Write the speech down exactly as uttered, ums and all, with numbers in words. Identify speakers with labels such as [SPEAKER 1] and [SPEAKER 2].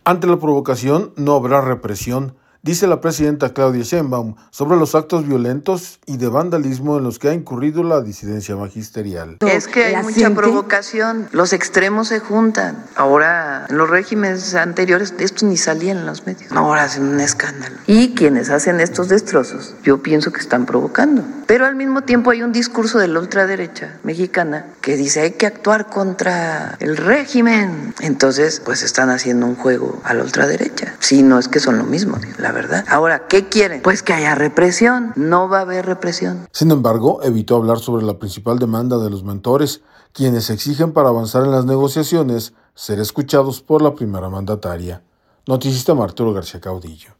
[SPEAKER 1] Ante la provocación no habrá represión, dice la presidenta Claudia Sheinbaum sobre los actos violentos y de vandalismo en los que ha incurrido la disidencia magisterial.
[SPEAKER 2] Es que hay mucha siente? provocación, los extremos se juntan. Ahora, en los regímenes anteriores, esto ni salía en los medios. Ahora hacen un escándalo. Y quienes hacen estos destrozos, yo pienso que están provocando. Pero al mismo tiempo hay un discurso de la ultraderecha mexicana que dice hay que actuar contra el régimen. Entonces, pues están haciendo un juego a la ultraderecha. Si no es que son lo mismo, la verdad. Ahora, ¿qué quieren? Pues que haya represión. No va a haber represión.
[SPEAKER 1] Sin embargo, evitó hablar sobre la principal demanda de los mentores, quienes exigen para avanzar en las negociaciones ser escuchados por la primera mandataria. Noticista Arturo García Caudillo.